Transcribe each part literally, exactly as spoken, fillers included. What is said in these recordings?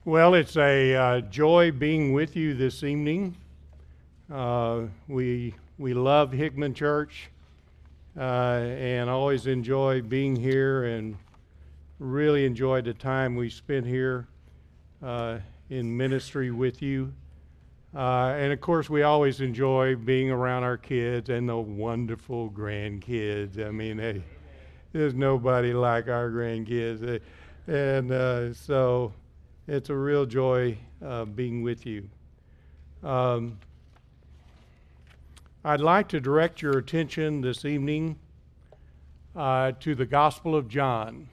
Well, it's a uh, joy being with you this evening. Uh, we we love Hickman Church uh, and always enjoy being here and really enjoy the time we spent here uh, in ministry with you. Uh, and of course, we always enjoy being around our kids and the wonderful grandkids. I mean, they, there's nobody like our grandkids. And uh, so it's a real joy uh, being with you. Um, I'd like to direct your attention this evening uh, to the Gospel of John.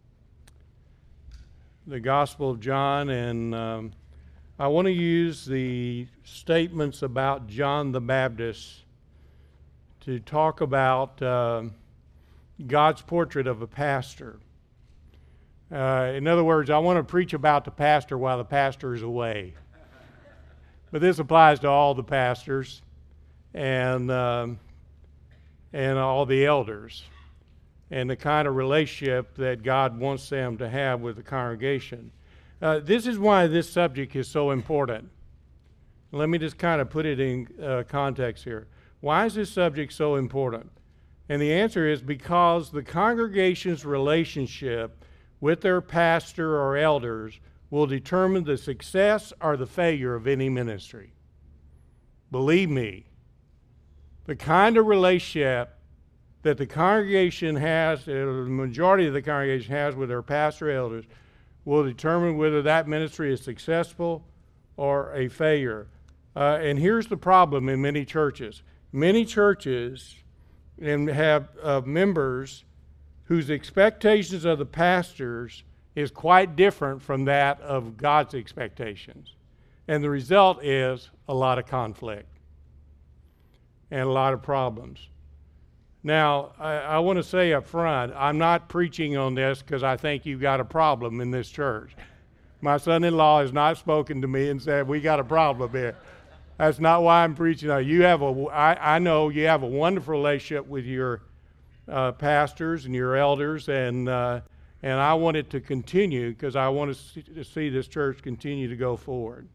The Gospel of John, and um, I want to use the statements about John the Baptist to talk about uh, God's portrait of a pastor. Uh, in other words, I want to preach about the pastor while the pastor is away. But this applies to all the pastors and um, and all the elders and the kind of relationship that God wants them to have with the congregation. Uh, this is why this subject is so important. Let me just kind of put it in uh, context here. Why is this subject so important? And the answer is because the congregation's relationship with their pastor or elders will determine the success or the failure of any ministry. Believe me, the kind of relationship that the congregation has, or the majority of the congregation has with their pastor or elders, will determine whether that ministry is successful or a failure. Uh, and here's the problem in many churches. Many churches and have uh, members whose expectations of the pastors is quite different from that of God's expectations. And the result is a lot of conflict and a lot of problems. Now, I, I want to say up front, I'm not preaching on this because I think you've got a problem in this church. My son-in-law has not spoken to me and said, we got a problem here. That's not why I'm preaching. You have a, I, I know you have a wonderful relationship with your Uh, pastors and your elders, and uh, and I want it to continue because I want to see, to see this church continue to go forward.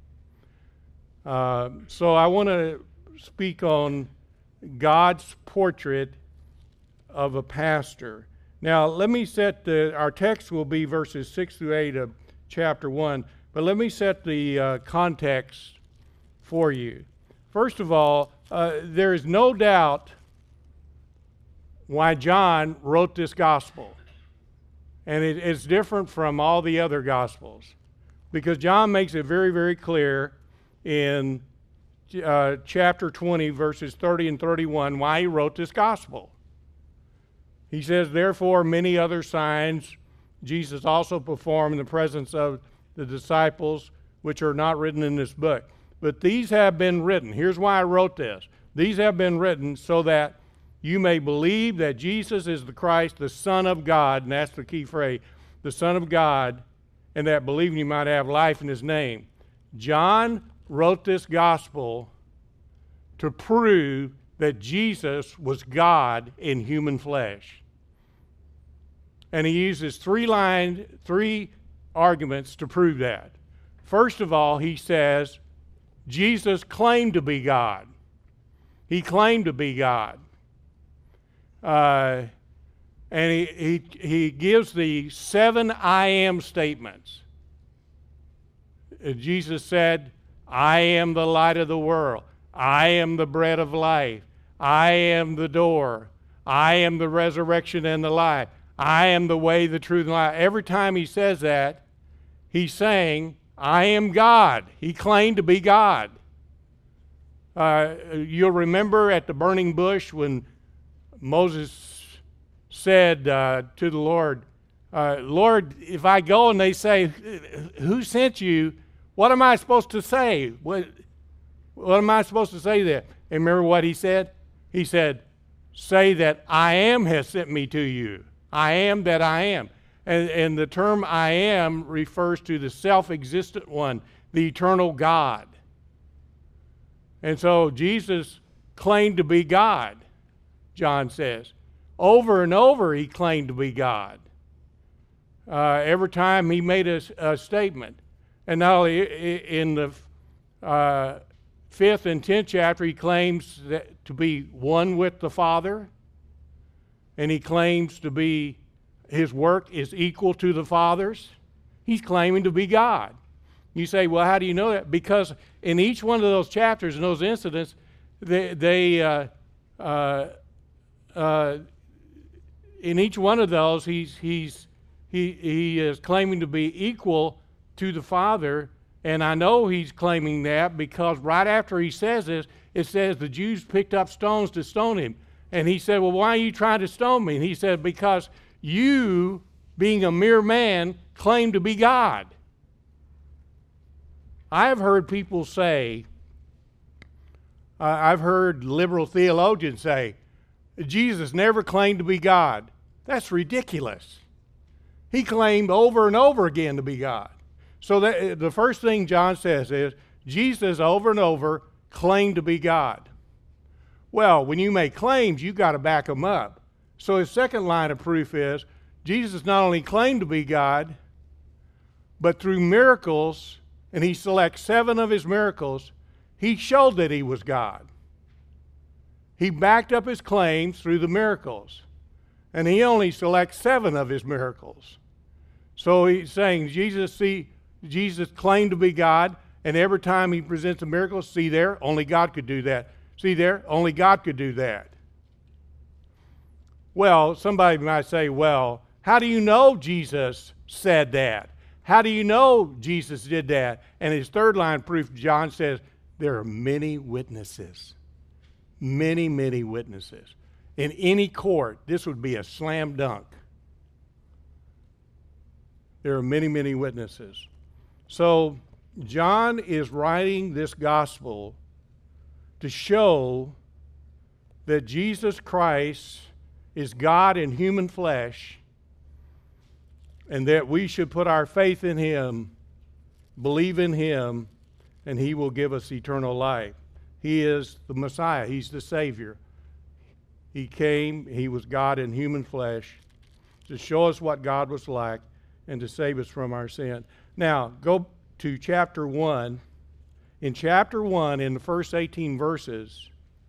Uh, so I want to speak on God's portrait of a pastor. Now let me set the, our text will be verses six through eight of chapter one, but let me set the uh, context for you. First of all, uh, there is no doubt why John wrote this gospel. And it, it's different from all the other gospels because John makes it very, very clear in uh, chapter twenty, verses thirty and thirty-one, why he wrote this gospel. He says, therefore, many other signs Jesus also performed in the presence of the disciples, which are not written in this book. But these have been written. Here's why I wrote this. These have been written so that you may believe that Jesus is the Christ, the Son of God, and that's the key phrase, the Son of God, and that believing you might have life in his name. John wrote this gospel to prove that Jesus was God in human flesh. And he uses three lines, three arguments to prove that. First of all, he says, Jesus claimed to be God. He claimed to be God. Uh, and he, he, he gives the seven I am statements. Uh, Jesus said, I am the light of the world. I am the bread of life. I am the door. I am the resurrection and the life. I am the way, the truth, and the life. Every time he says that, he's saying, I am God. He claimed to be God. Uh, you'll remember at the burning bush when Moses said uh, to the Lord, uh, Lord, if I go and they say, who sent you, what am I supposed to say? What, what am I supposed to say there? And remember what he said? He said, say that I am has sent me to you. I am that I am. And, and the term I am refers to the self-existent one, the eternal God. And so Jesus claimed to be God. John says. Over and over he claimed to be God. Uh, every time he made a, a statement. And not only in the uh, fifth and tenth chapter, he claims that to be one with the Father, and he claims to be, his work is equal to the Father's. He's claiming to be God. You say, well, how do you know that? Because in each one of those chapters and those incidents, they, they uh, uh, uh, in each one of those, he's he's he he is claiming to be equal to the Father, and I know he's claiming that because right after he says this, it says the Jews picked up stones to stone him, and he said, well, why are you trying to stone me? And he said, because you, being a mere man, claim to be God. I have heard people say, uh, I've heard liberal theologians say, Jesus never claimed to be God. That's ridiculous. He claimed over and over again to be God. So that, the first thing John says is, Jesus over and over claimed to be God. Well, when you make claims, you've got to back them up. So his second line of proof is, Jesus not only claimed to be God, but through miracles, and he selects seven of his miracles, he showed that he was God. He backed up his claims through the miracles, and he only selects seven of his miracles. So he's saying Jesus, see, Jesus claimed to be God, and every time he presents a miracle, see there, only God could do that. See there, only God could do that. Well, somebody might say, well, how do you know Jesus said that? How do you know Jesus did that? And his third line proof, John says, there are many witnesses. Many, many witnesses. In any court, this would be a slam dunk. There are many, many witnesses. So John is writing this gospel to show that Jesus Christ is God in human flesh, and that we should put our faith in him, believe in him, and he will give us eternal life. He is the Messiah. He's the Savior. He came, he was God in human flesh to show us what God was like and to save us from our sin. Now, go to chapter one. In chapter one, in the first eighteen verses,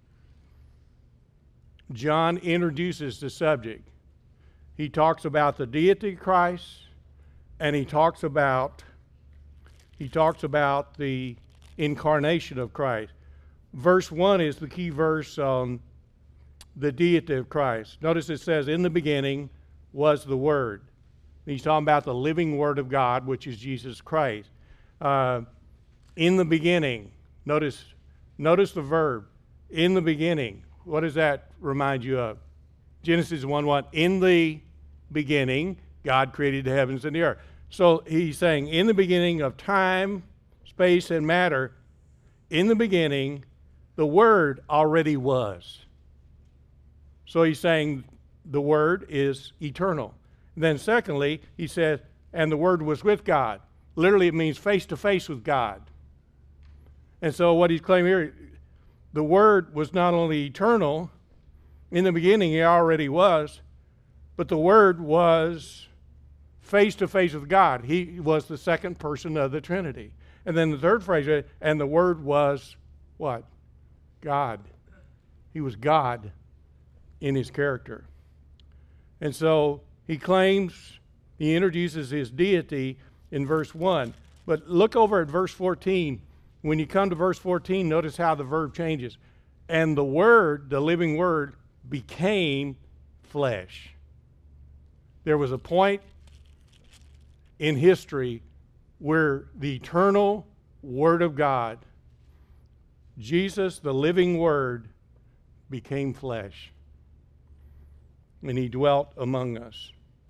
John introduces the subject. He talks about the deity of Christ, and he talks about he talks about the incarnation of Christ. Verse one is the key verse on the deity of Christ. Notice it says, in the beginning was the Word. He's talking about the living Word of God, which is Jesus Christ. Uh, in the beginning, notice, notice the verb, in the beginning. What does that remind you of? Genesis one one, in the beginning, God created the heavens and the earth. So he's saying, in the beginning of time, space, and matter, in the beginning, the Word already was. So he's saying the Word is eternal. And then secondly, he says, and the Word was with God. Literally, it means face to face with God. And so what he's claiming here, the Word was not only eternal, in the beginning he already was, but the Word was face to face with God. He was the second person of the Trinity. And then the third phrase, and the Word was what? God. He was God in his character. And so he claims, he introduces his deity in verse one. But look over at verse fourteen. When you come to verse fourteen, notice how the verb changes. And the Word, the living Word, became flesh. There was a point in history where the eternal Word of God, Jesus, the living Word, became flesh. And he dwelt among us.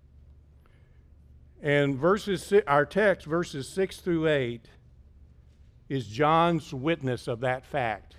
And verses, our text, verses six through eight, is John's witness of that fact.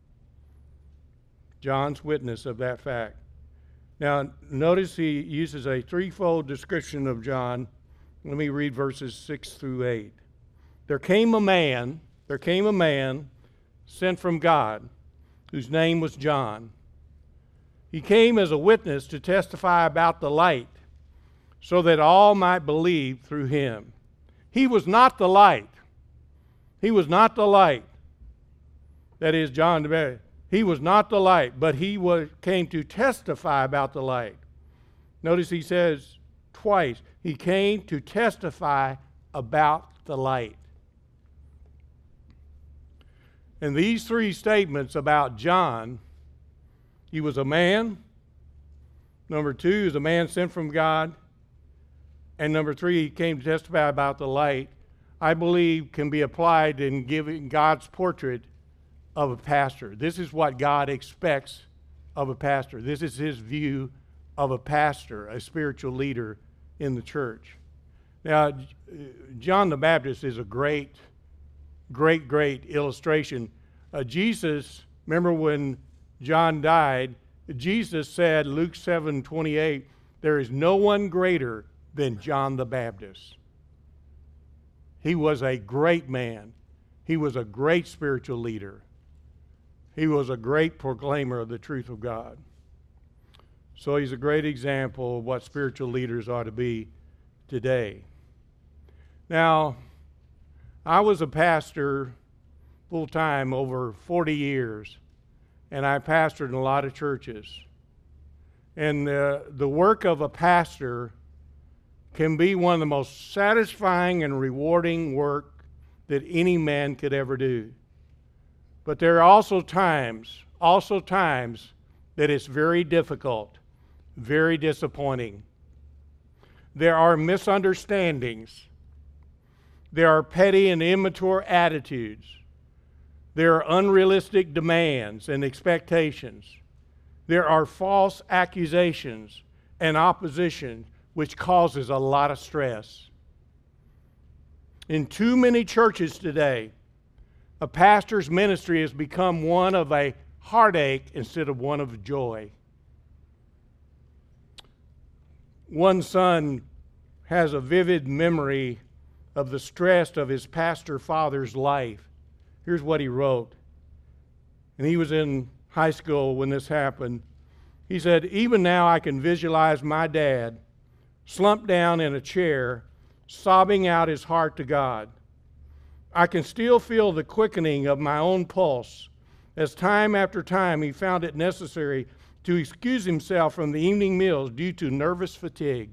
John's witness of that fact. Now, notice he uses a threefold description of John. Let me read verses six through eight. There came a man, there came a man sent from God, whose name was John. He came as a witness to testify about the light, so that all might believe through him. He was not the light. He was not the light. That is, John the Baptist. He was not the light, but he was, came to testify about the light. Notice he says twice, he came to testify about the light. And these three statements about John, he was a man. Number two, he was a man sent from God. And number three, he came to testify about the light, I believe can be applied in giving God's portrait of a pastor. This is what God expects of a pastor. This is his view of a pastor, a spiritual leader in the church. Now, John the Baptist is a great, great, great illustration. Uh, Jesus, remember when John died, Jesus said, Luke seven twenty-eight, there is no one greater than John the Baptist. He was a great man. He was a great spiritual leader. He was a great proclaimer of the truth of God. So he's a great example of what spiritual leaders ought to be today. Now, I was a pastor full-time over forty years, and I pastored in a lot of churches. And uh, the work of a pastor can be one of the most satisfying and rewarding work that any man could ever do. But there are also times, also times that it's very difficult, very disappointing. There are misunderstandings. There are petty and immature attitudes. There are unrealistic demands and expectations. There are false accusations and opposition, which causes a lot of stress. In too many churches today, a pastor's ministry has become one of a heartache instead of one of joy. One son has a vivid memory of the stress of his pastor father's life. Here's what he wrote. And he was in high school when this happened. He said, even now I can visualize my dad slumped down in a chair, sobbing out his heart to God. I can still feel the quickening of my own pulse as time after time he found it necessary to excuse himself from the evening meals due to nervous fatigue.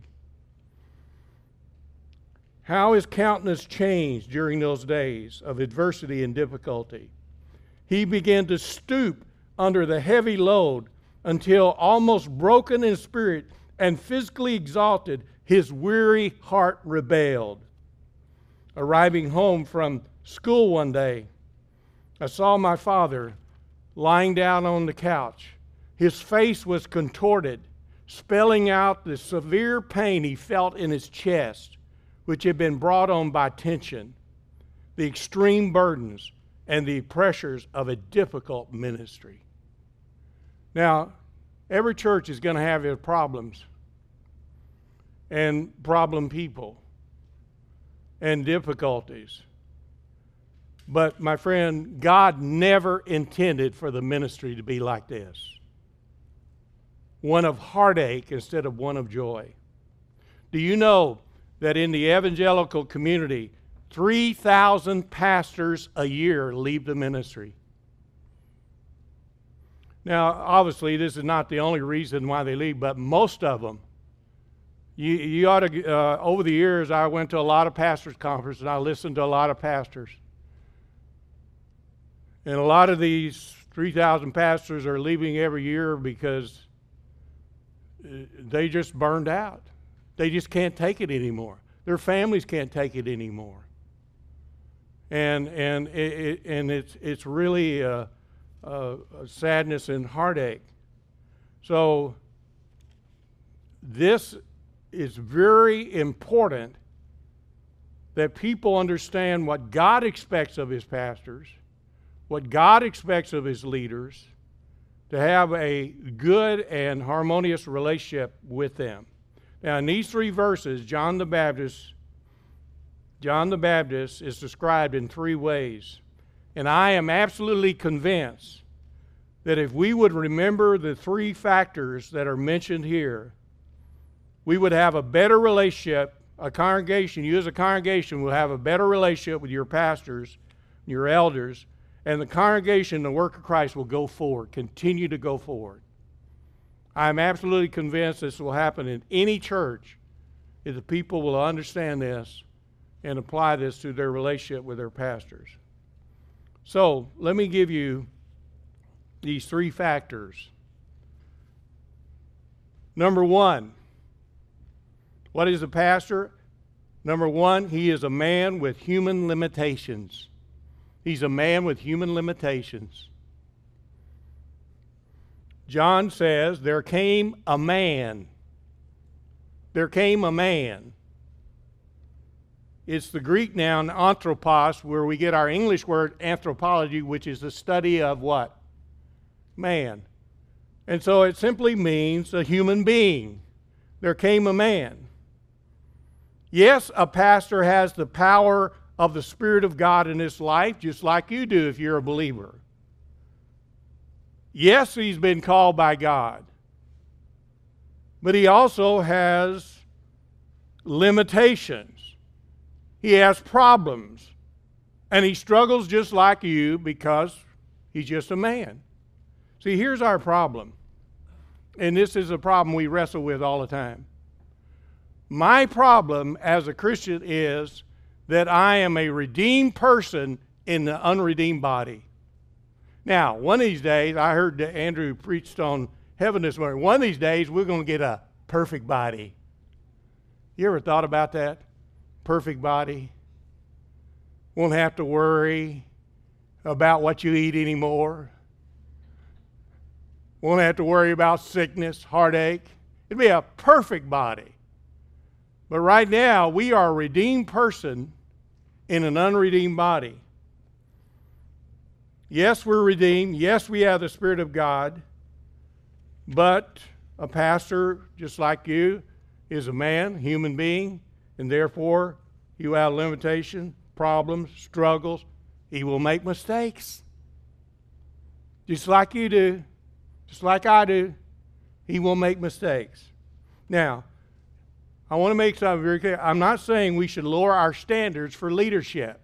How his countenance changed during those days of adversity and difficulty. He began to stoop under the heavy load until, almost broken in spirit and physically exhausted, his weary heart rebelled. Arriving home from school one day, I saw my father lying down on the couch. His face was contorted, spelling out the severe pain he felt in his chest, which had been brought on by tension, the extreme burdens, and the pressures of a difficult ministry. Now, every church is going to have its problems and problem people and difficulties. But my friend, God never intended for the ministry to be like this. One of heartache instead of one of joy. Do you know that in the evangelical community, three thousand pastors a year leave the ministry? Now, obviously, this is not the only reason why they leave, but most of them. You, you ought to, uh, over the years, I went to a lot of pastors' conferences, and I listened to a lot of pastors. And a lot of these three thousand pastors are leaving every year because they just burned out. They just can't take it anymore. Their families can't take it anymore. And and it, it, and it's it's really a, a, a sadness and heartache. So this is very important that people understand what God expects of his pastors, what God expects of his leaders, to have a good and harmonious relationship with them. Now, in these three verses, John the Baptist, John the Baptist is described in three ways. And I am absolutely convinced that if we would remember the three factors that are mentioned here, we would have a better relationship, a congregation, you as a congregation will have a better relationship with your pastors your elders, and the congregation, the work of Christ will go forward, continue to go forward. I'm absolutely convinced this will happen in any church if the people will understand this and apply this to their relationship with their pastors. So let me give you these three factors. Number one, what is a pastor? Number one, he is a man with human limitations. He's a man with human limitations. John says, there came a man. There came a man. It's the Greek noun anthropos, where we get our English word anthropology, which is the study of what? Man. And so it simply means a human being. There came a man. Yes, a pastor has the power of the Spirit of God in his life, just like you do if you're a believer. Yes, he's been called by God. But he also has limitations. He has problems. And he struggles just like you because he's just a man. See, here's our problem. And this is a problem we wrestle with all the time. My problem as a Christian is that I am a redeemed person in the unredeemed body. Now, one of these days, I heard that Andrew preached on heaven this morning. One of these days, we're going to get a perfect body. You ever thought about that? Perfect body. Won't have to worry about what you eat anymore. Won't have to worry about sickness, heartache. It'll be a perfect body. But right now, we are a redeemed person in an unredeemed body. Yes, we're redeemed. Yes, we have the Spirit of God. But a pastor, just like you, is a man, human being, and therefore you have limitations, problems, struggles. He will make mistakes. Just like you do. Just like I do. He will make mistakes. Now, I want to make something very clear. I'm not saying we should lower our standards for leadership.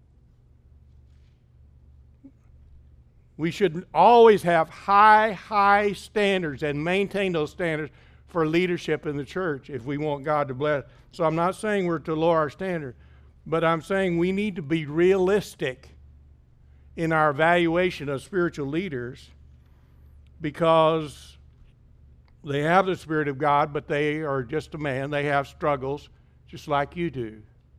We should always have high, high standards and maintain those standards for leadership in the church if we want God to bless. So I'm not saying we're to lower our standard, but I'm saying we need to be realistic in our evaluation of spiritual leaders because they have the Spirit of God, but they are just a man. They have struggles just like you do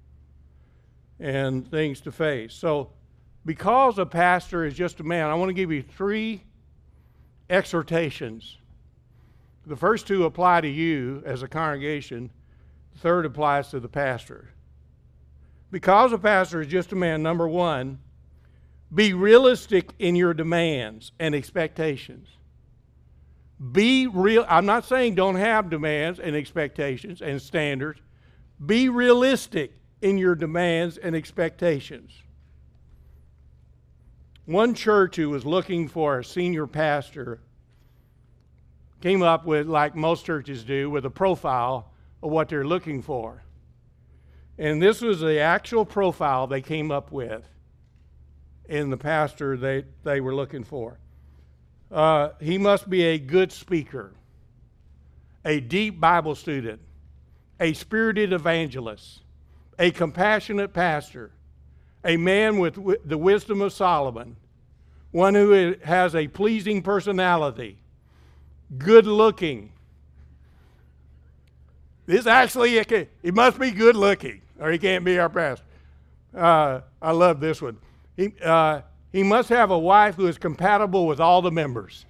and things to face. So because a pastor is just a man, I want to give you three exhortations. The first two apply to you as a congregation. The third applies to the pastor. Because a pastor is just a man, number one, be realistic in your demands and expectations. Be real. I'm not saying don't have demands and expectations and standards. Be realistic in your demands and expectations. One church who was looking for a senior pastor came up with, like most churches do, with a profile of what they're looking for. And this was the actual profile they came up with in the pastor they, they were looking for. Uh, he must be a good speaker, a deep Bible student, a spirited evangelist, a compassionate pastor, a man with w- the wisdom of Solomon, one who has a pleasing personality, good looking. This actually, he must be good looking or he can't be our pastor. Uh, I love this one. He, uh, he must have a wife who is compatible with all the members.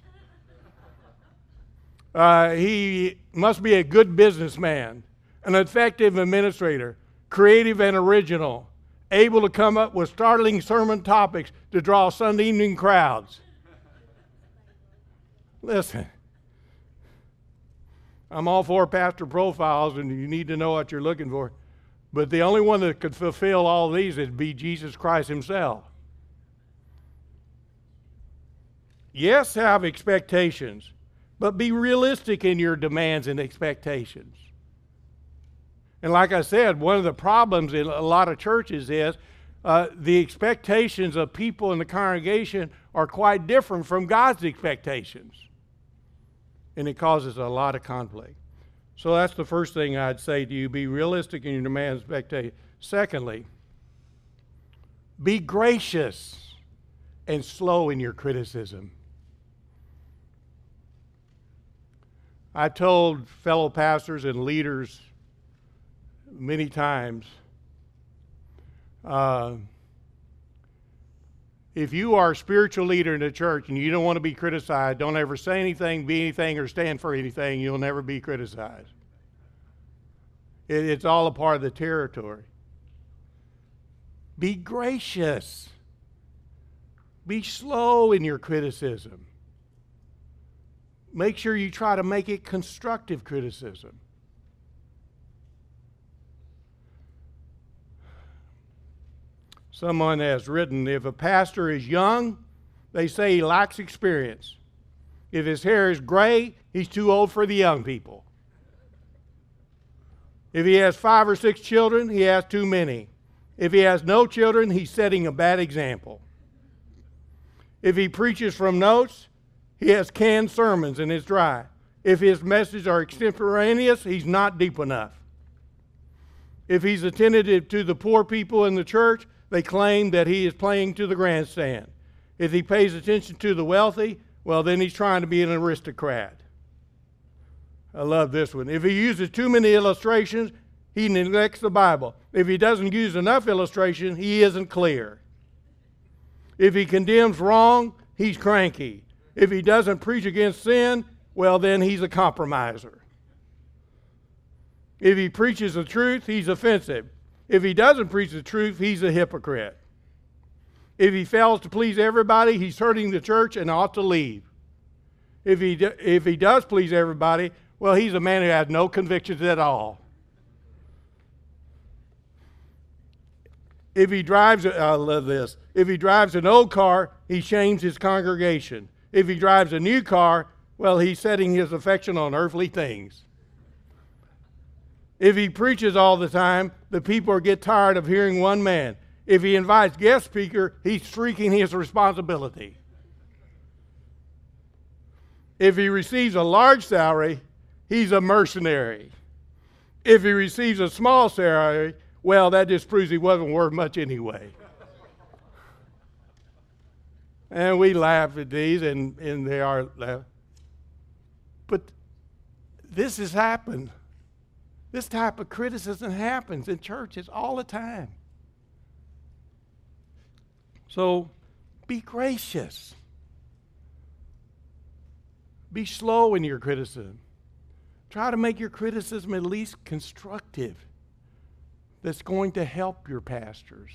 Uh, he must be a good businessman, an effective administrator, creative and original, able to come up with startling sermon topics to draw Sunday evening crowds. Listen, I'm all for pastor profiles, and you need to know what you're looking for. But the only one that could fulfill all these would be Jesus Christ himself. Yes, have expectations, but be realistic in your demands and expectations. And like I said, one of the problems in a lot of churches is uh, the expectations of people in the congregation are quite different from God's expectations. And it causes a lot of conflict. So that's the first thing I'd say to you. Be realistic in your demands and expectations. Secondly, be gracious and slow in your criticism. I told fellow pastors and leaders many times, uh, if you are a spiritual leader in the church and you don't want to be criticized, don't ever say anything, be anything, or stand for anything. You'll never be criticized. It, it's all a part of the territory. Be gracious. Be slow in your criticism. Make sure you try to make it constructive criticism. Someone has written, if a pastor is young, they say he lacks experience. If his hair is gray, he's too old for the young people. If he has five or six children, he has too many. If he has no children, he's setting a bad example. If he preaches from notes, he has canned sermons and it's dry. If his messages are extemporaneous, he's not deep enough. If he's attentive to the poor people in the church, they claim that he is playing to the grandstand. If he pays attention to the wealthy, well, then he's trying to be an aristocrat. I love this one. If he uses too many illustrations, he neglects the Bible. If he doesn't use enough illustration, he isn't clear. If he condemns wrong, he's cranky. If he doesn't preach against sin, well, then he's a compromiser. If he preaches the truth, he's offensive. If he doesn't preach the truth, he's a hypocrite. If he fails to please everybody, he's hurting the church and ought to leave. If he, do, if he does please everybody, well, he's a man who has no convictions at all. If he drives, I love this, if he drives an old car, he shames his congregation. If he drives a new car, well, he's setting his affection on earthly things. If he preaches all the time, the people get tired of hearing one man. If he invites guest speaker, he's shirking his responsibility. If he receives a large salary, he's a mercenary. If he receives a small salary, well, that just proves he wasn't worth much anyway. And we laugh at these, and, and they are laugh. But this has happened. This type of criticism happens in churches all the time. So be gracious. Be slow in your criticism. Try to make your criticism at least constructive. That's going to help your pastors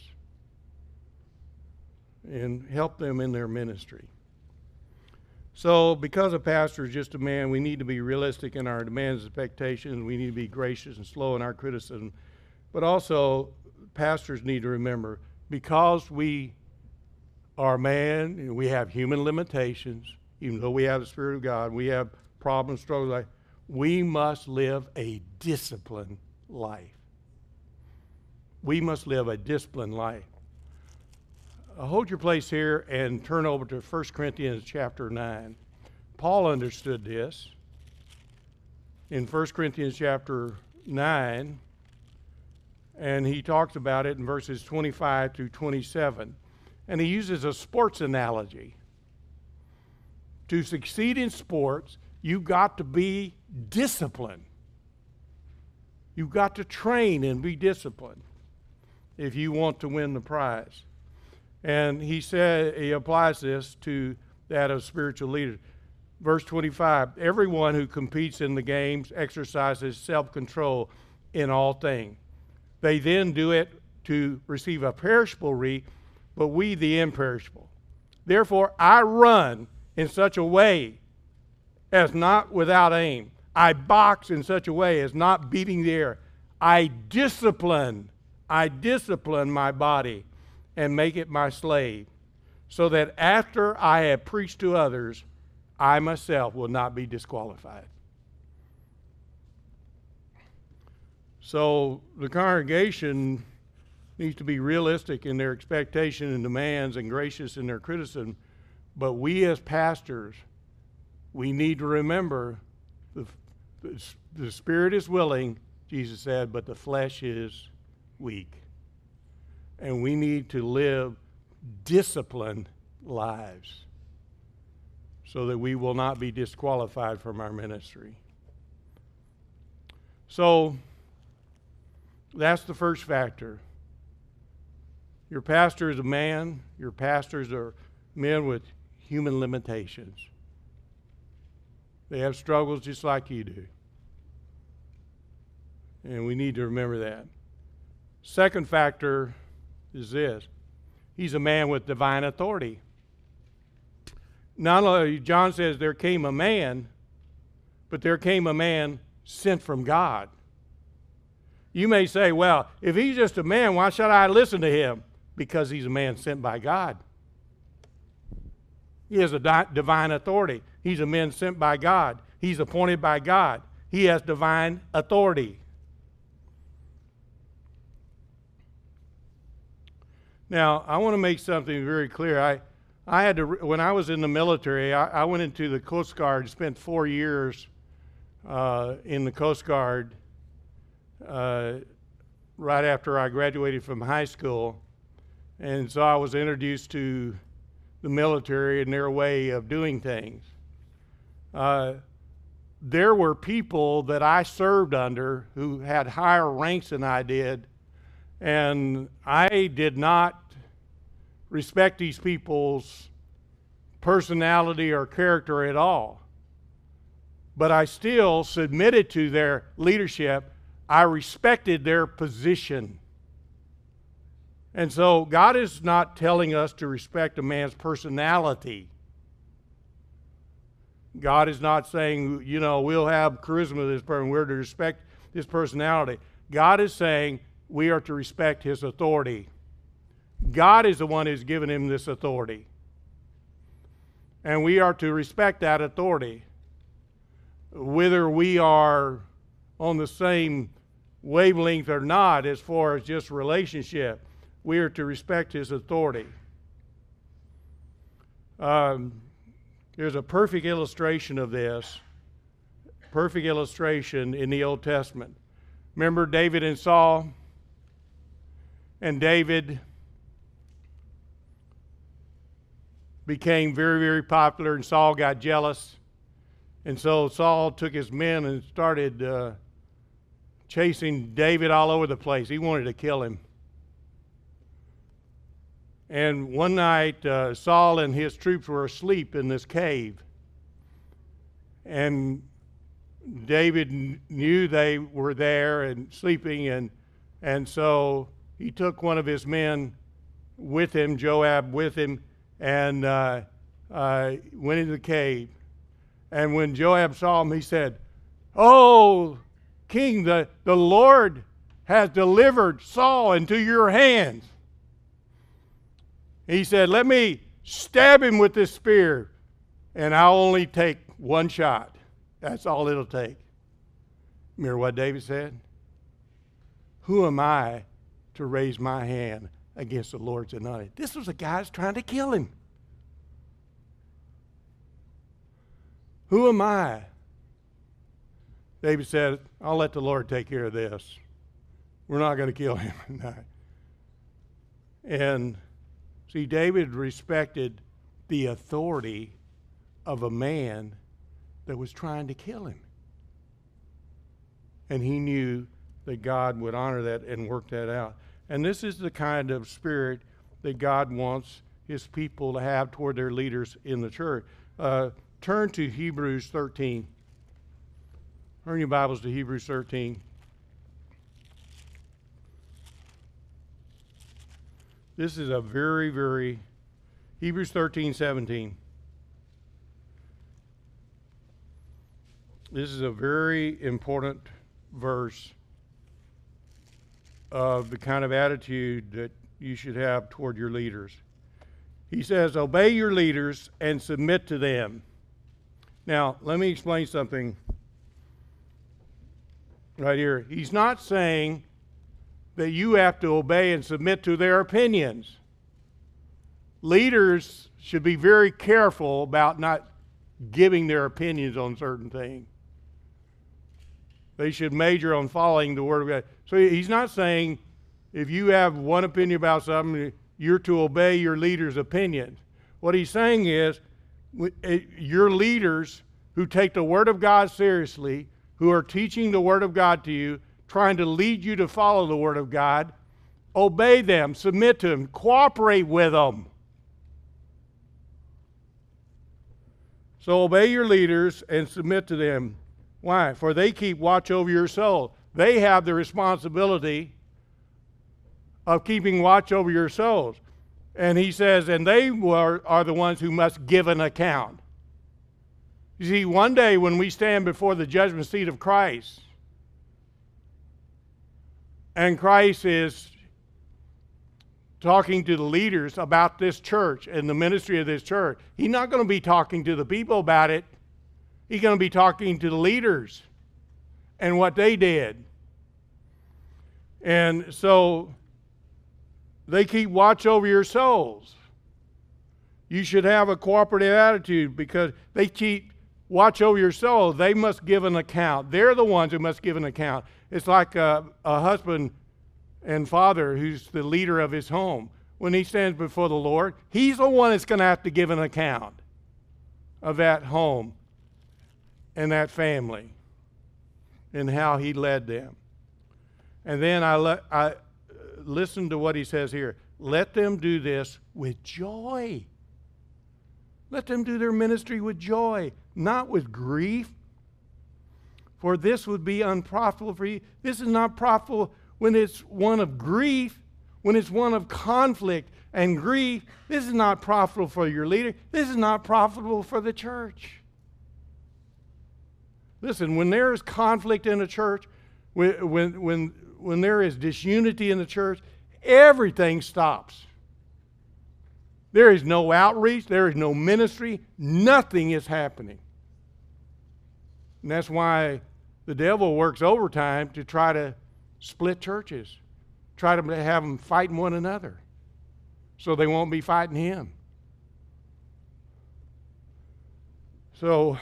and help them in their ministry. So because a pastor is just a man, we need to be realistic in our demands and expectations. We need to be gracious and slow in our criticism. But also, pastors need to remember, because we are man and we have human limitations, even though we have the Spirit of God, we have problems, struggles, like, we must live a disciplined life. We must live a disciplined life. Uh, hold your place here and turn over to First Corinthians chapter nine. Paul understood this. In First Corinthians chapter nine, and he talks about it in verses twenty-five through twenty-seven. And he uses a sports analogy. To succeed in sports, you've got to be disciplined. You've got to train and be disciplined if you want to win the prize. And he said, he applies this to that of spiritual leaders. Verse twenty-five, everyone who competes in the games exercises self-control in all things. They then do it to receive a perishable wreath, but we the imperishable. Therefore, I run in such a way as not without aim. I box in such a way as not beating the air. I discipline, I discipline my body and make it my slave, so that after I have preached to others, I myself will not be disqualified. So the congregation needs to be realistic in their expectation and demands and gracious in their criticism. But we as pastors, we need to remember the, the, the spirit is willing, Jesus said, but the flesh is weak. And we need to live disciplined lives so that we will not be disqualified from our ministry. So that's the first factor. Your pastor is a man. Your pastors are men with human limitations. They have struggles just like you do. And we need to remember that. Second factor is this. He's a man with divine authority. Not only, John says there came a man, but there came a man sent from God. You may say, well, if he's just a man, why should I listen to him? Because he's a man sent by God. He has a di- divine authority. He's a man sent by God. He's appointed by God. He has divine authority. Now, I want to make something very clear. I, I had to, when I was in the military, I, I went into the Coast Guard, spent four years uh, in the Coast Guard uh, right after I graduated from high school. And so I was introduced to the military and their way of doing things. Uh, there were people that I served under who had higher ranks than I did, and I did not respect these people's personality or character at all. But I still submitted to their leadership. I respected their position. And so God is not telling us to respect a man's personality. God is not saying, you know, we'll have charisma to this person. We're to respect his personality. God is saying we are to respect his authority. God is the one who's given him this authority. And we are to respect that authority. Whether we are on the same wavelength or not as far as just relationship, we are to respect his authority. Um, there's a perfect illustration of this, perfect illustration in the Old Testament. Remember David and Saul? And David became very, very popular, and Saul got jealous. And so Saul took his men and started uh, chasing David all over the place. He wanted to kill him. And one night, uh, Saul and his troops were asleep in this cave. And David kn- knew they were there and sleeping, and, and so he took one of his men with him, Joab with him, and uh, uh, went into the cave. And when Joab saw him, he said, "Oh, King, the, the Lord has delivered Saul into your hands." He said, "Let me stab him with this spear, and I'll only take one shot. That's all it'll take." Remember what David said? "Who am I to raise my hand against the Lord's anointed?" This was a guy that's trying to kill him. Who am I? David said, "I'll let the Lord take care of this. We're not going to kill him tonight." And see, David respected the authority of a man that was trying to kill him. And he knew that God would honor that and work that out. And this is the kind of spirit that God wants his people to have toward their leaders in the church. Uh, turn to Hebrews thirteen. Turn your Bibles to Hebrews thirteen. This is a very, very, Hebrews thirteen, seventeen. This is a very important verse of the kind of attitude that you should have toward your leaders. He says, "Obey your leaders and submit to them." Now, let me explain something right here. He's not saying that you have to obey and submit to their opinions. Leaders should be very careful about not giving their opinions on certain things. They should major on following the Word of God. So he's not saying if you have one opinion about something, you're to obey your leader's opinion. What he's saying is your leaders who take the Word of God seriously, who are teaching the Word of God to you, trying to lead you to follow the Word of God, obey them, submit to them, cooperate with them. So obey your leaders and submit to them. Why? For they keep watch over your soul. They have the responsibility of keeping watch over your souls. And he says, and they were, are the ones who must give an account. You see, one day when we stand before the judgment seat of Christ, and Christ is talking to the leaders about this church and the ministry of this church, he's not going to be talking to the people about it. He's going to be talking to the leaders and what they did. And so they keep watch over your souls. You should have a cooperative attitude because they keep watch over your soul. They must give an account. They're the ones who must give an account. It's like a, a husband and father who's the leader of his home. When he stands before the Lord, he's the one that's going to have to give an account of that home and that family and how he led them. And then I, le- I listen to what he says here. Let them do this with joy. Let them do their ministry with joy, not with grief. For this would be unprofitable for you. This is not profitable when it's one of grief, when it's one of conflict and grief. This is not profitable for your leader. This is not profitable for the church. Listen, when there is conflict in a church, when, when, when, when there is disunity in the church, everything stops. There is no outreach. There is no ministry. Nothing is happening. And that's why the devil works overtime to try to split churches, try to have them fighting one another so they won't be fighting him. So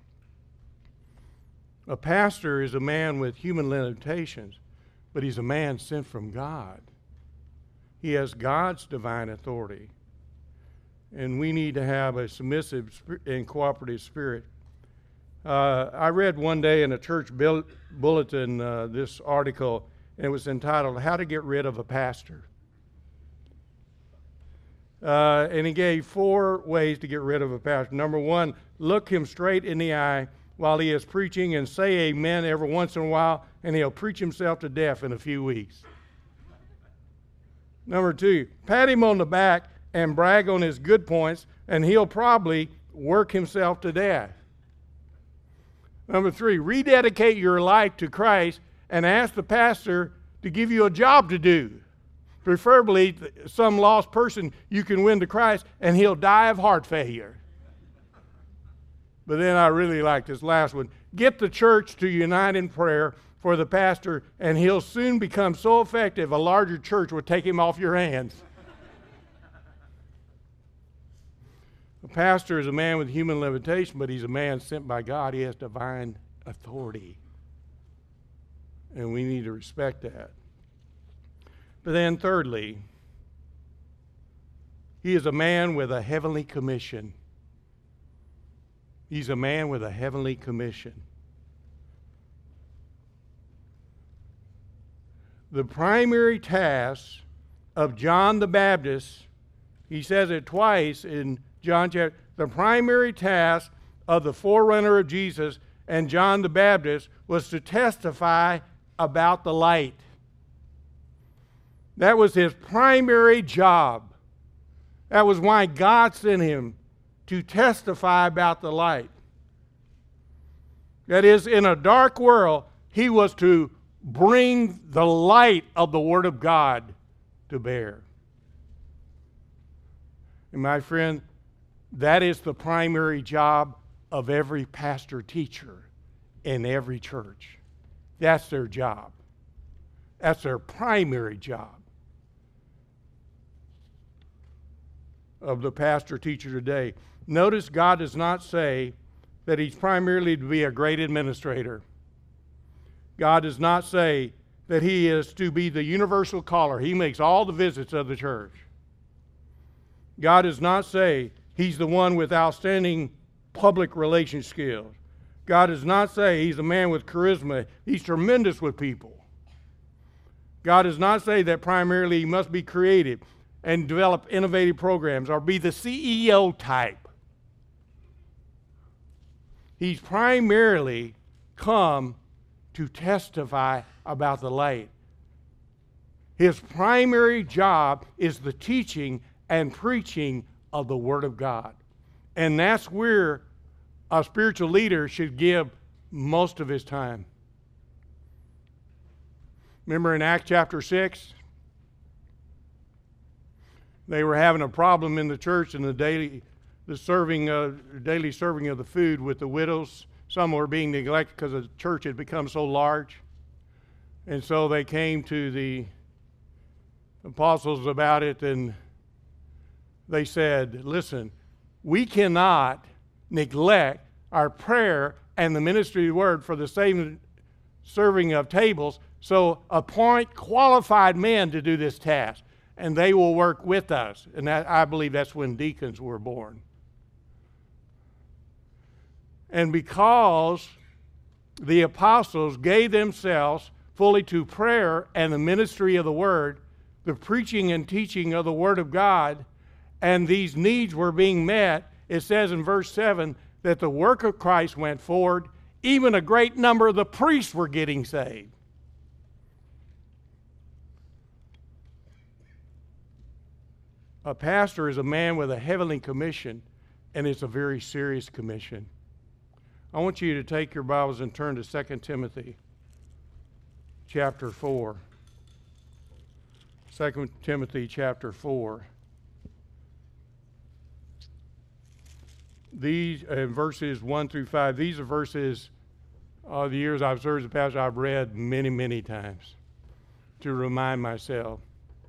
a pastor is a man with human limitations, but he's a man sent from God. He has God's divine authority. And we need to have a submissive and cooperative spirit. Uh, I read one day in a church bulletin uh, this article, and it was entitled, How to Get Rid of a Pastor. Uh, and he gave four ways to get rid of a pastor. Number one, look him straight in the eye while he is preaching and say amen every once in a while, and he'll preach himself to death in a few weeks. Number two, pat him on the back and brag on his good points, and he'll probably work himself to death. Number three, rededicate your life to Christ and ask the pastor to give you a job to do. Preferably some lost person you can win to Christ, and he'll die of heart failure. But then I really like this last one. Get the church to unite in prayer for the pastor, and he'll soon become so effective a larger church will take him off your hands. A pastor is a man with human limitation, but he's a man sent by God. He has divine authority. And we need to respect that. But then thirdly, he is a man with a heavenly commission. He's a man with a heavenly commission. The primary task of John the Baptist, he says it twice in John chapter, the primary task of the forerunner of Jesus and John the Baptist was to testify about the light. That was his primary job. That was why God sent him, to testify about the light. That is, in a dark world, he was to bring the light of the Word of God to bear. And my friend, that is the primary job of every pastor teacher in every church. That's their job. That's their primary job of the pastor teacher today. Notice God does not say that he's primarily to be a great administrator. God does not say that he is to be the universal caller. He makes all the visits of the church. God does not say he's the one with outstanding public relation skills. God does not say he's a man with charisma. He's tremendous with people. God does not say that primarily he must be creative and develop innovative programs or be the C E O type. He's primarily come to testify about the light. His primary job is the teaching and preaching of the Word of God. And that's where a spiritual leader should give most of his time. Remember in Acts chapter six? They were having a problem in the church in the daily, the serving, uh, daily serving of the food with the widows. Some were being neglected because the church had become so large. And so they came to the apostles about it, and they said, listen, we cannot neglect our prayer and the ministry of the word for the same serving of tables, so appoint qualified men to do this task, and they will work with us. And that, I believe that's when deacons were born. And because the apostles gave themselves fully to prayer and the ministry of the word, the preaching and teaching of the word of God, and these needs were being met, it says in verse seven that the work of Christ went forward. Even a great number of the priests were getting saved. A pastor is a man with a heavenly commission, and it's a very serious commission. I want you to take your Bibles and turn to Second Timothy chapter four. Second Timothy chapter four. These uh, verses one through five, these are verses uh, the years I've served as a pastor, I've read many, many times to remind myself.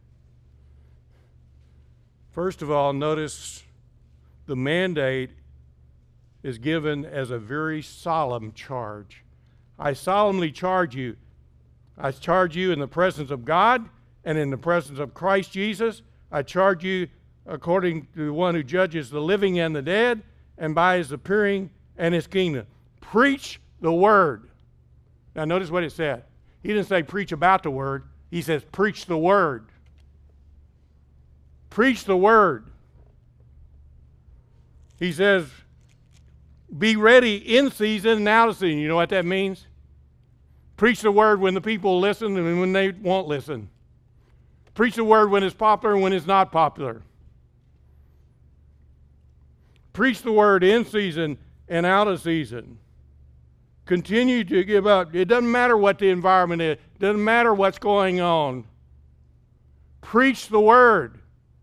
First of all, notice the mandate is given as a very solemn charge. I solemnly charge you. I charge you in the presence of God and in the presence of Christ Jesus. I charge you according to the one who judges the living and the dead, and by his appearing and his kingdom. Preach the word. Now notice what it said. He didn't say preach about the word. He says preach the word. Preach the word. He says be ready in season and out of season. You know what that means? Preach the word when the people listen and when they won't listen. Preach the word when it's popular and when it's not popular. Preach the word in season and out of season. Continue to give up. It doesn't matter what the environment is. It doesn't matter what's going on. Preach the word.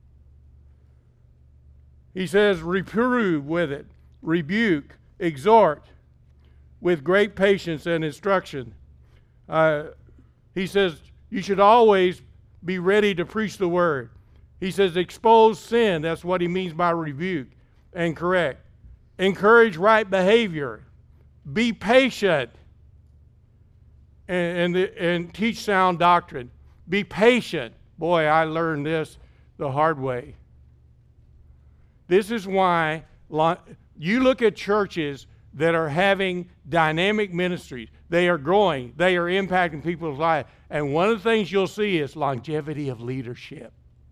He says, reprove with it, rebuke, exhort with great patience and instruction. Uh, he says, you should always be ready to preach the word. He says, expose sin. That's what he means by rebuke and correct. Encourage right behavior. Be patient and, and, and teach sound doctrine. Be patient. Boy, I learned this the hard way. This is why you look at churches that are having dynamic ministries. They are growing. They are impacting people's lives. And one of the things you'll see is longevity of leadership.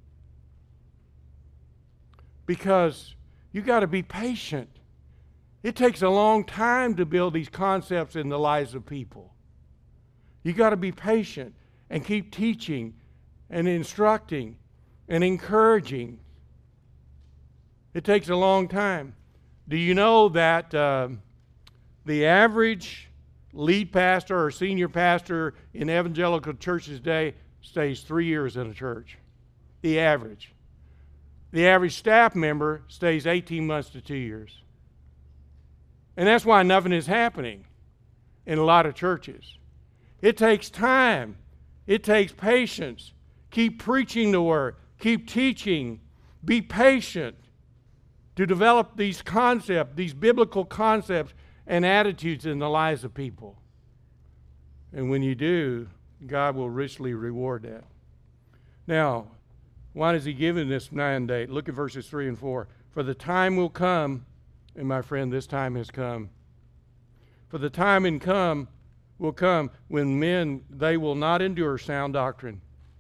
Because you got to be patient. It takes a long time to build these concepts in the lives of people. You got to be patient and keep teaching and instructing and encouraging. It takes a long time. Do you know that uh, the average lead pastor or senior pastor in evangelical churches today stays three years in a church? The average. The average staff member stays eighteen months to two years. And that's why nothing is happening in a lot of churches. It takes time It takes patience. Keep preaching the word. Keep teaching. Be patient to develop these concepts, these biblical concepts and attitudes in the lives of people. And when you do, God will richly reward that. Now, why is he giving this mandate? Look at verses three and four. For the time will come, and my friend, this time has come. For the time and come will come when men, they will not endure sound doctrine.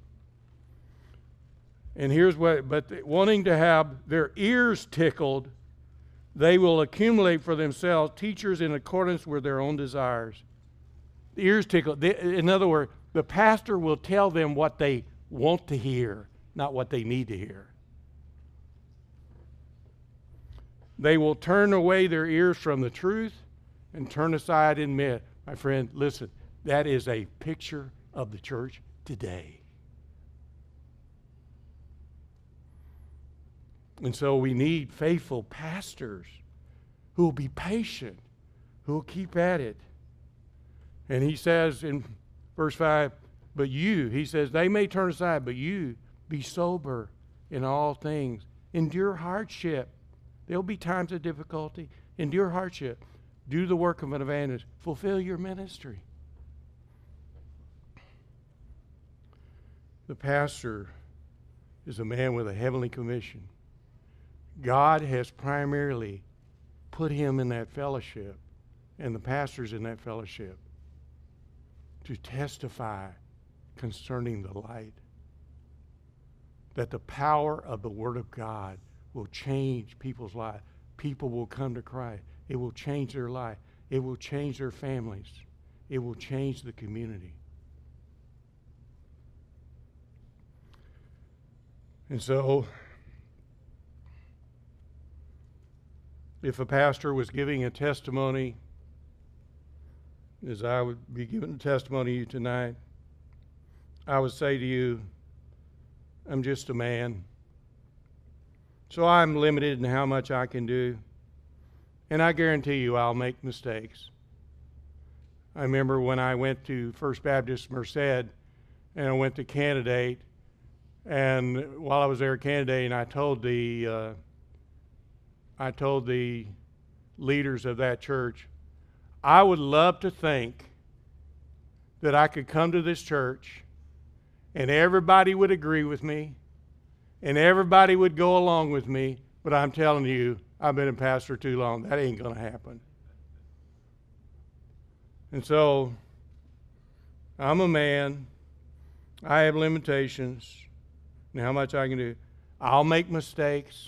And here's what, but wanting to have their ears tickled, they will accumulate for themselves teachers in accordance with their own desires. The ears tickled. In other words, the pastor will tell them what they want to hear, not what they need to hear. They will turn away their ears from the truth and turn aside in myth. My friend, listen, that is a picture of the church today. And so we need faithful pastors who will be patient, who will keep at it. And he says in verse five, but you, he says, they may turn aside, but you be sober in all things. Endure hardship. There'll be times of difficulty. Endure hardship. Do the work of an evangelist. Fulfill your ministry. The pastor is a man with a heavenly commission. God has primarily put him in that fellowship, and the pastors in that fellowship, to testify concerning the light. That the power of the Word of God will change people's lives. People will come to Christ. It will change their life. It will change their families. It will change the community. And so, if a pastor was giving a testimony, as I would be giving a testimony to you tonight, I would say to you, I'm just a man. So I'm limited in how much I can do. And I guarantee you I'll make mistakes. I remember when I went to First Baptist Merced and I went to candidate, and while I was there candidating, I told the uh, I told the leaders of that church, I would love to think that I could come to this church and everybody would agree with me and everybody would go along with me, but I'm telling you, I've been a pastor too long. That ain't going to happen. And so, I'm a man. I have limitations and how much I can do. I'll make mistakes.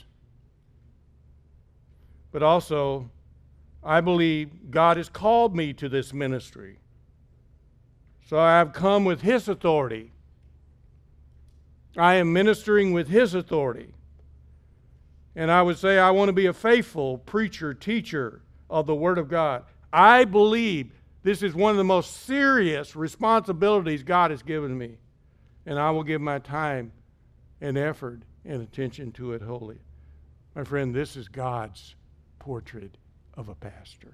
But also, I believe God has called me to this ministry. So I have come with His authority. I am ministering with His authority. And I would say I want to be a faithful preacher, teacher of the Word of God. I believe this is one of the most serious responsibilities God has given me. And I will give my time and effort and attention to it wholly. My friend, this is God's portrait of a pastor.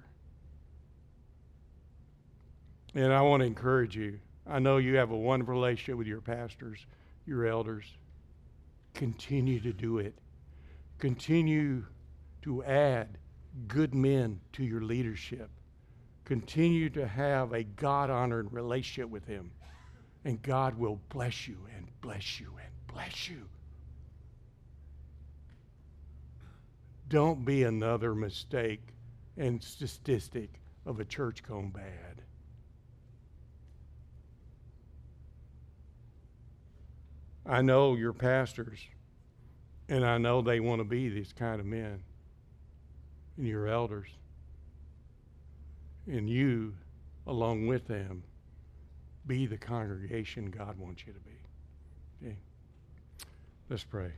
And I want to encourage you. I know you have a wonderful relationship with your pastors, your elders. Continue to do it. Continue to add good men to your leadership. Continue to have a God-honored relationship with Him. And God will bless you and bless you and bless you. Don't be another mistake and statistic of a church gone bad. I know your pastors, and I know they want to be these kind of men, and your elders, and you, along with them, be the congregation God wants you to be. Okay? Let's pray.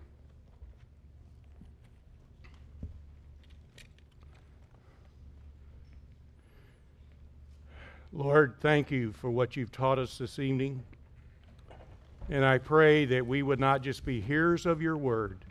Lord, thank you for what you've taught us this evening. And I pray that we would not just be hearers of your word,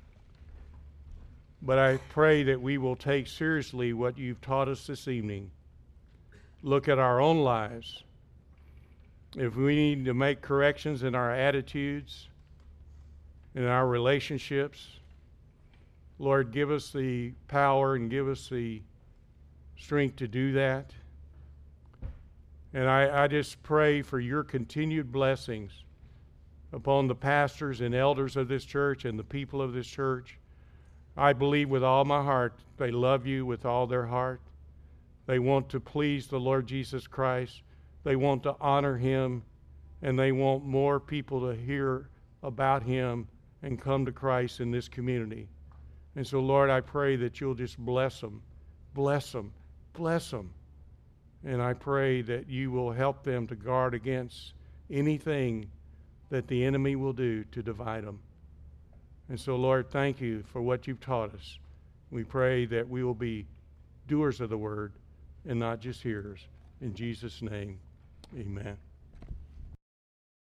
but I pray that we will take seriously what you've taught us this evening. Look at our own lives if we need to make corrections in our attitudes, in our relationships, Lord, give us the power and give us the strength to do that. And I, I just pray for your continued blessings upon the pastors and elders of this church and the people of this church. I believe with all my heart they love you with all their heart. They want to please the Lord Jesus Christ. They want to honor him, and they want more people to hear about him and come to Christ in this community. And so, Lord, I pray that you'll just bless them, bless them, bless them. And I pray that you will help them to guard against anything that the enemy will do to divide them. And so, Lord, thank you for what you've taught us. We pray that we will be doers of the word and not just hearers. In Jesus' name, amen.